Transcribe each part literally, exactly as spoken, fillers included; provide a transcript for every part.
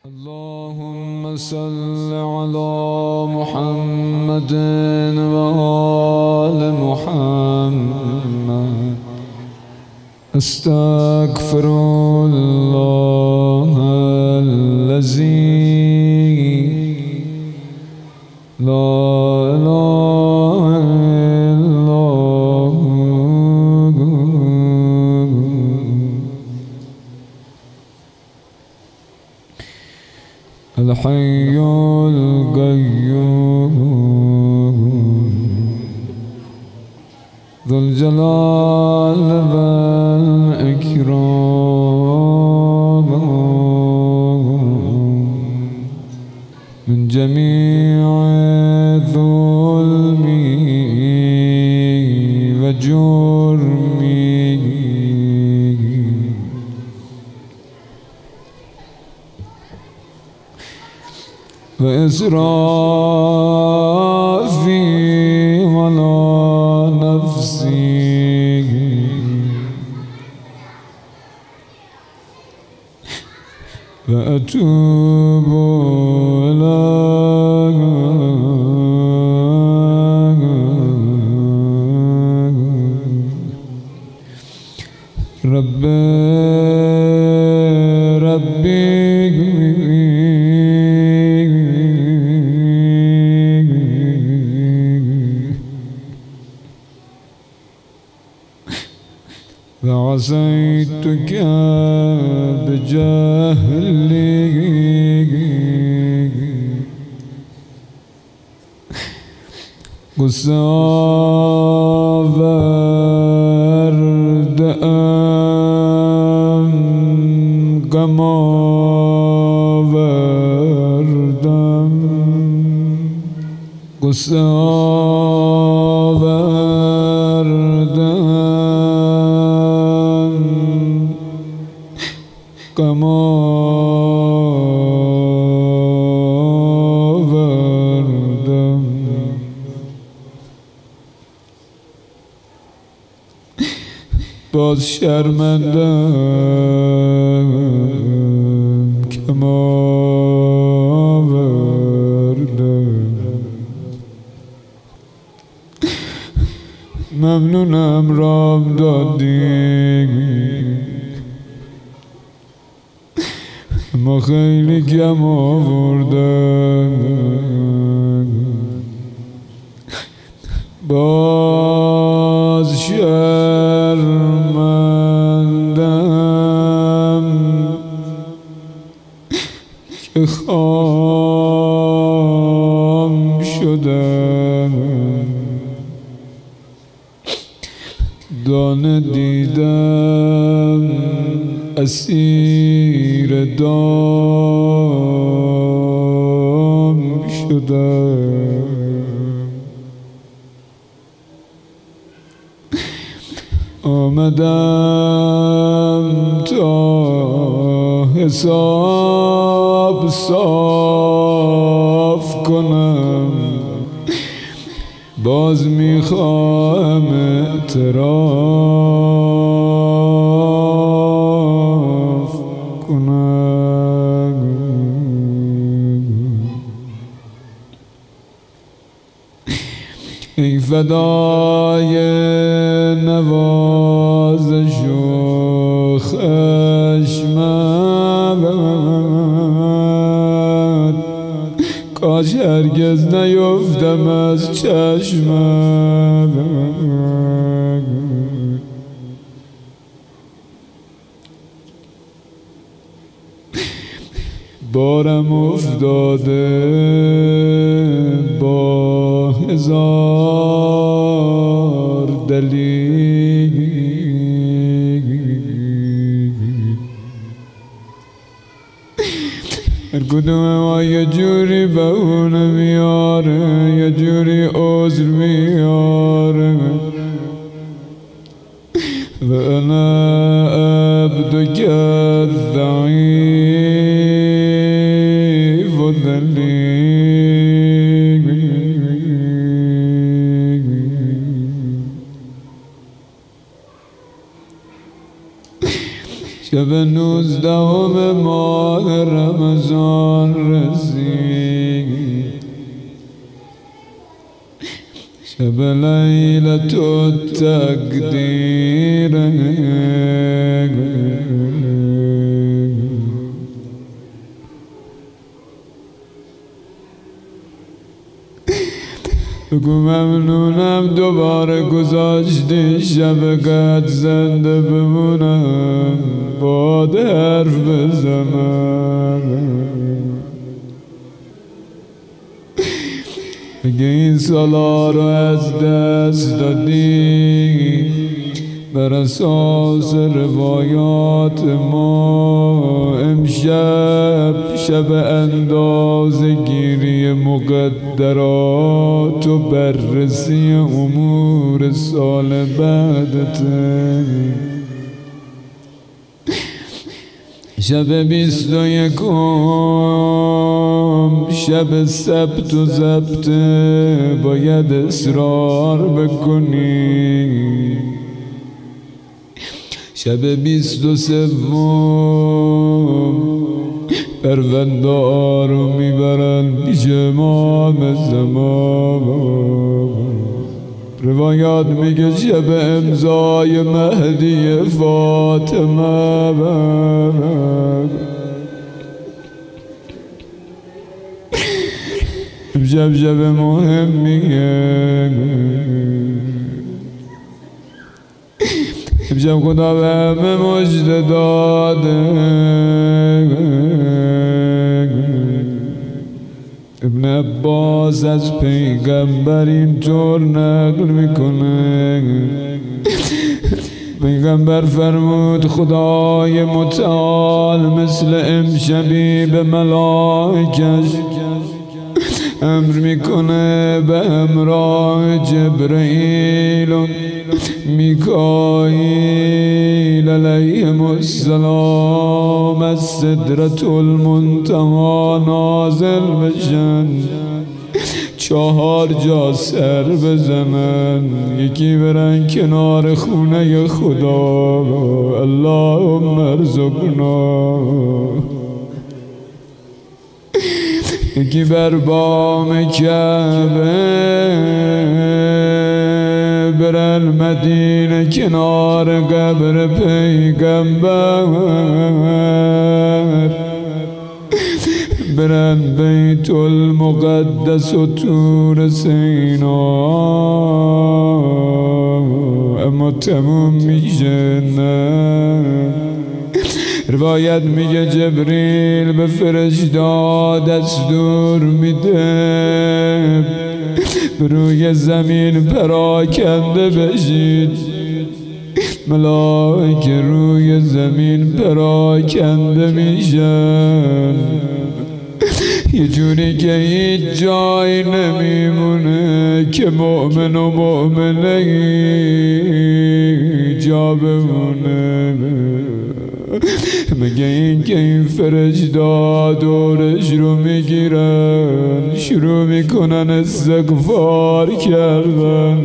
اللهم صل على محمد وآل محمد. استغفر الله الذي لا إله إلا هو الحي القيوم ذو الجلال والإكرام من جميع ظلمي وجرمي وإسرافي على نفسي وأتوب إليك ربي ربي وعصيتك بجهلي قصافر دم قمافر دم قصافر دم قمافر دم باز شرمندم که آوردم. ممنونم رام دادی ما خیلی کم آوردم. باز شرمندم که خام شدم. دانه دیدم اسیر دام شدم. آمدم تا حساب صاف کنم. باز میخواهم اعتراف کنم. ای فدای نوازش و خشمت، کاش هرگز نیفتم از چشمت. بارم افتاده با هزار دلیل، هر کدوم ما یه جوری بهونه میاره، یه جوری عذر میاره. و انا عبدک الضعیف الذلیل. شب نوزدهم ماه رمضان رمضان رسید، شب لیلة التقدیر، بگو ممنونم دوباره گذاشتی شب قد زنده بمونم با حرف بزنم. اگه این سالا رو از دست دادی بر اساس روایات ما، امشب شب اندازه گیری مقدرات و بررسی امور سال بعدته. شب بیست و یکم شب سبت و ضبطه، باید اصرار بکنی. شب بیست و سوم پرونده ها رو میبرن پیش امام زمان. روایات میگه شب امضای مهدی فاطمه، شب شب مهمیه. امشب خدا به همه مژده داده. ابن عباس از پیغمبر اینطور نقل میکنه، پیغمبر فرمود خدای متعال مثل امشبی به ملائکش امر میکنه به همراه جبرئیل و میکائیل علیهم السلام از سدرة المنتهی نازل بشن، چهار جا سر بزنن، یکی برن کنار خونه خدا اللهم ارزقنا، یکی بر بام کعبه برن مدینه کنار قبر پیغمبر، برن بیت المقدس و طور سینا. اما تموم میشه نه. روایت میگه جبریل به فرشته دستور میده روی زمین پراکنده بشید. ملائکه روی زمین پراکنده میشن، یه جوری که هیچ جای نمیمونه که مؤمن و مؤمنه جا بمونه. مگه این که این فرشته دورش رو میگیرن، شروع میکنن استغفار کردن،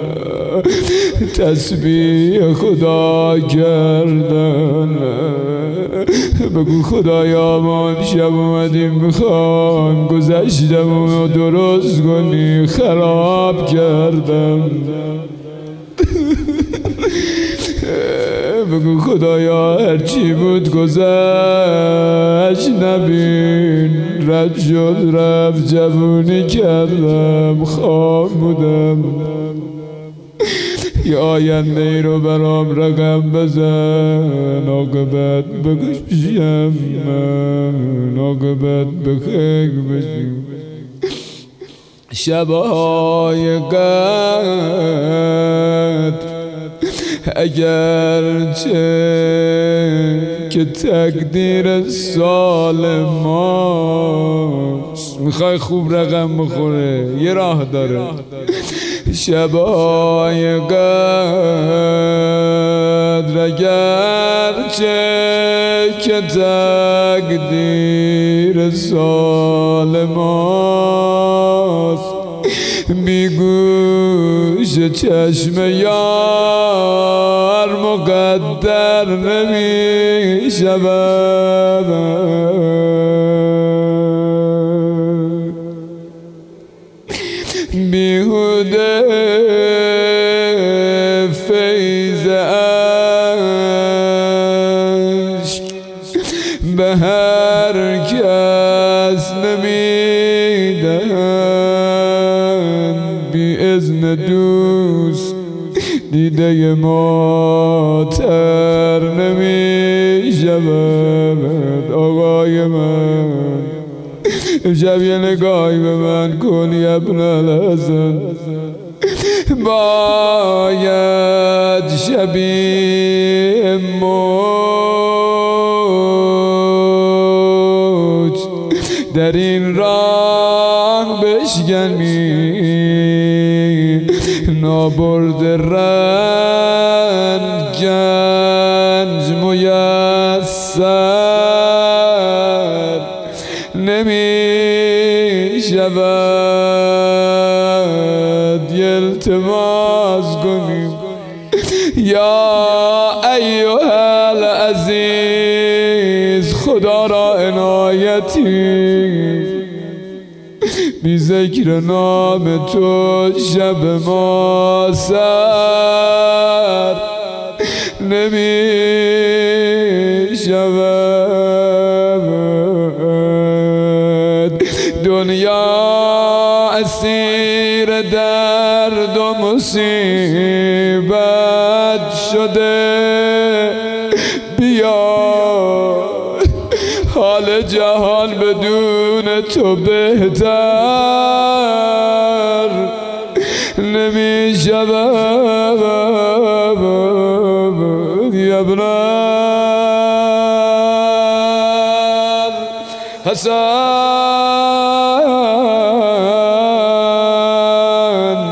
تسبیح خدا کردن. بگو خدایا ما امشب اومدیم میخوام گذشتم و درست کنی، خراب کردم. بگو خدایا هرچی بود گذشت نبین، رد شد رفت، جوونی کردم، خواب بودم. یه آینده ای رو برام رقم بزن، عاقبت بکش بشیم من، عاقبت بخیر بشیم. شبهای قدر اگرچه که تقدیر سال ماست، میخوای خوب رقم بخوره یه راه داره. شبای قدر اگرچه که تقدیر سال ماست، بیگوش چشم یار مقدر نمی شود. کس نمیدن بی اذن دوست دیده ما تر نمی شود. آقای من امشب یه نگاهی به من کنی ابن الحسن. باید شبیه موج در این راه بشکنی، نابرد رنج گنج میسر نمی شود. التماس کنیم یا ایها العزیز، خدا را عنایتی بی ذکر نام تو شب ما سر نمی شود. دنیا اسیر درد و مصیبت شده، بیا حال جهان بدون تو بهتر نمی شود. یا ابن حسن،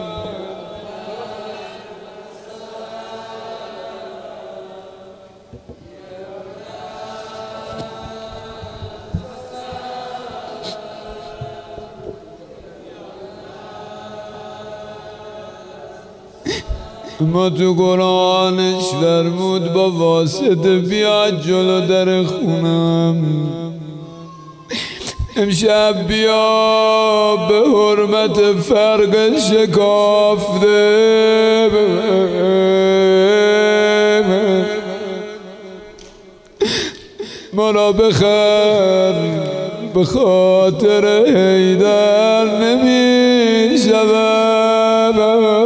ما تو قرآنش فرمود با واسطه بیاد جلو در خونم. امشب بیا به حرمت فرق شکافته ما را بخر، به خاطر حیدر نمی شود.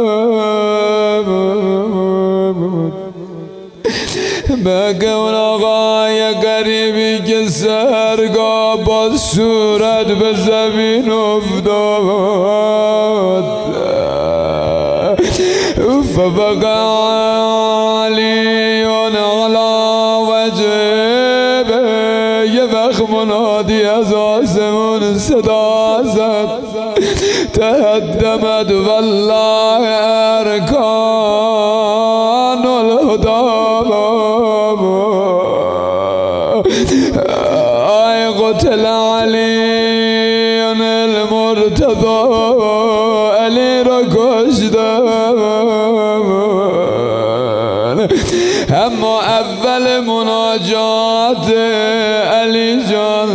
بگه اون آقای غریبی که سرگاه با صورت به زمین افتاد، فبقى علی علی وجهه، یه وقت منادی از آسمون صدا زد تهدمت والله ارکان الهدی. آی قتل علی المرتضی، علی را کشتن. اما اول مناجات علی جان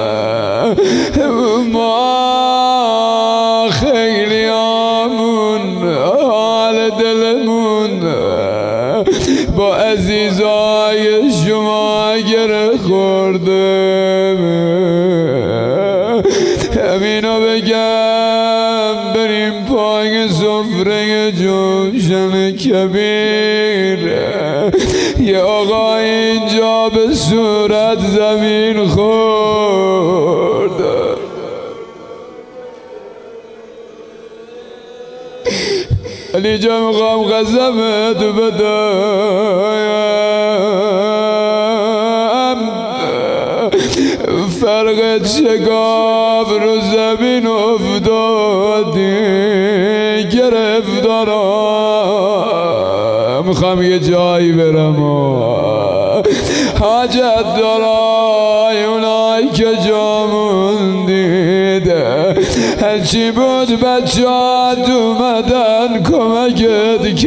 ما خیلی آمون حال دلمون با عزیزای شما گره خورده. همینو بگم بریم پای سفره جوشن کبیر. یه آقا اینجا به صورت زمین خورد. علی جا میخوام قسمت بدم، فرقت شکاف رو زمین افتادی گرفتارم. میخوام یه جایی برم و حاجت دارای اونایی که جامون دیده، هرچی بود بچه ها اومدن کمکت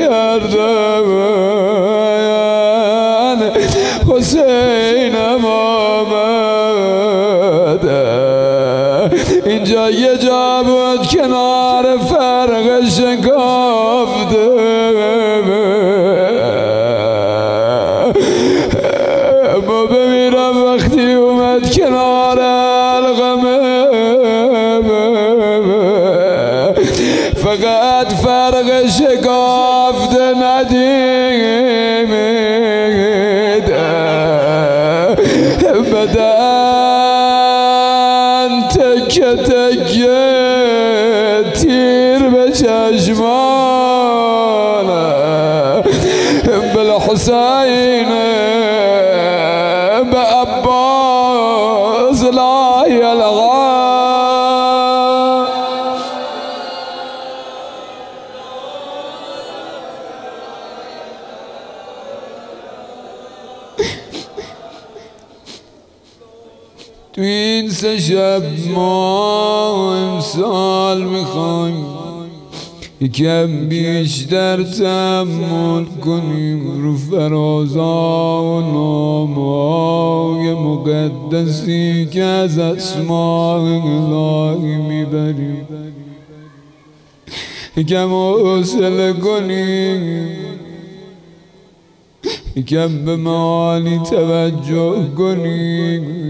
کردن. حسینم آمده اینجا یه جا بود کنار فرق شکافته. ما بمیرم وقتی اومد کنار غمه فقط فرق شکافت ندیده بدن تکه تکه تیر به چشمانه بالحسین به عباس لا یلغا تو این سه شب ما امسال میخوایم یکم بیشتر تأمل کنیم رو فرازا و نامهای مقدسی که از اسماء الهی میبریم یکم حوصله کنیم یکم به معانی توجه کنیم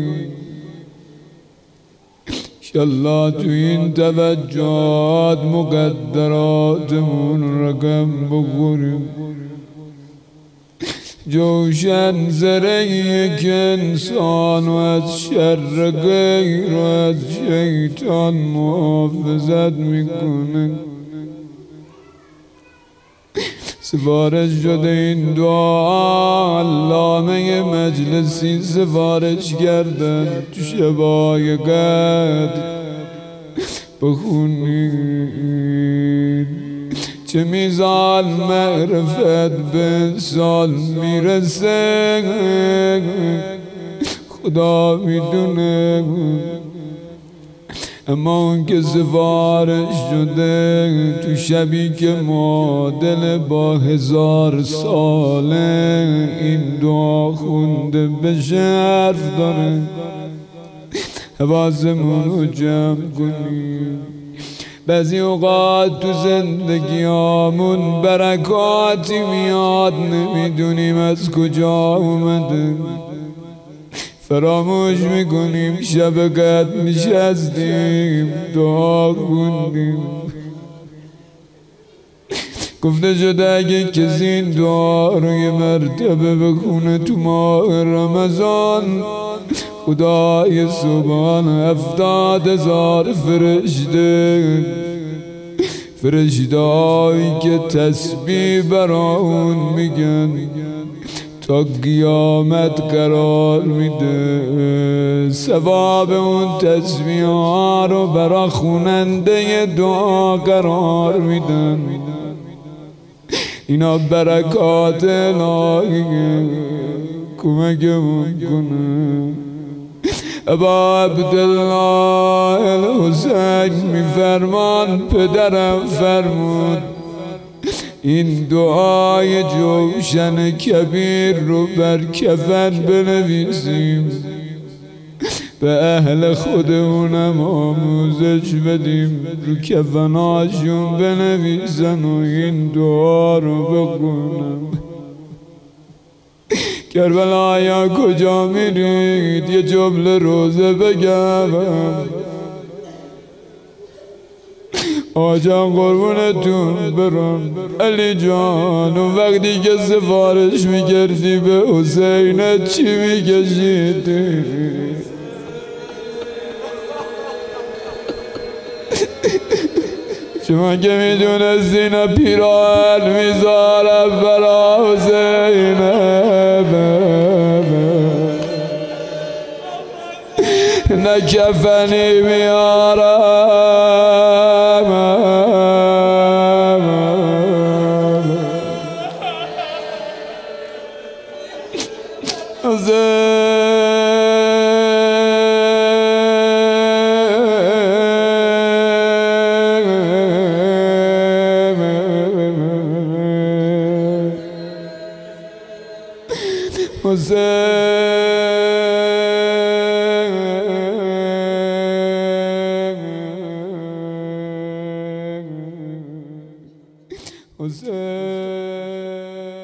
انشالله تو این توجهات مقدراتمون رقم بخوریم جوشن زره یک انسان و از شر غیر و از شیطان محافظت میکنه سفارش شده این دعا علامه مجلسی سفارش کردن تو شبای قدر بخونید چه میزان معرفت به سال میرسه خدا میدونه اما اون که سفارش شده تو شبی که ما دل با هزار ساله این دعا خونده بشه حرف داره حواسمون رو جمع کنیم بعضی اوقات تو زندگیامون برکاتی میاد نمیدونیم از کجا اومده فراموش میکنیم شب قدر نشستیم دعا خوندیم گفته شده اگه کسی این دعا رو یه مرتبه بخونه تو ماه رمضان خدای سبحان هفتاد هزار فرشته فرشته هایی که تسبیح برا اون میگن تا قیامت قرار میده ثواب اون تسبیح ها رو برا خوننده دعا قرار میدن اینا برکات الهیه کمکمون کنه ابا عبدالله الحسین میفرمان پدرم فرمود این دعای جوشن کبیر رو بر کفن بنویسیم به اهل خودمونم آموزش بدیم رو کفناشون بنویسن و این دعا رو بخونم کربلایا کجا میرید یه جمله روزه بگم آجان قربونتون برم علی جان و وقتی که سفارش میکردی به حسین چی میکشیدی شما که میدونستین پیران میذارم برا حسین نه کفنی میارم حسین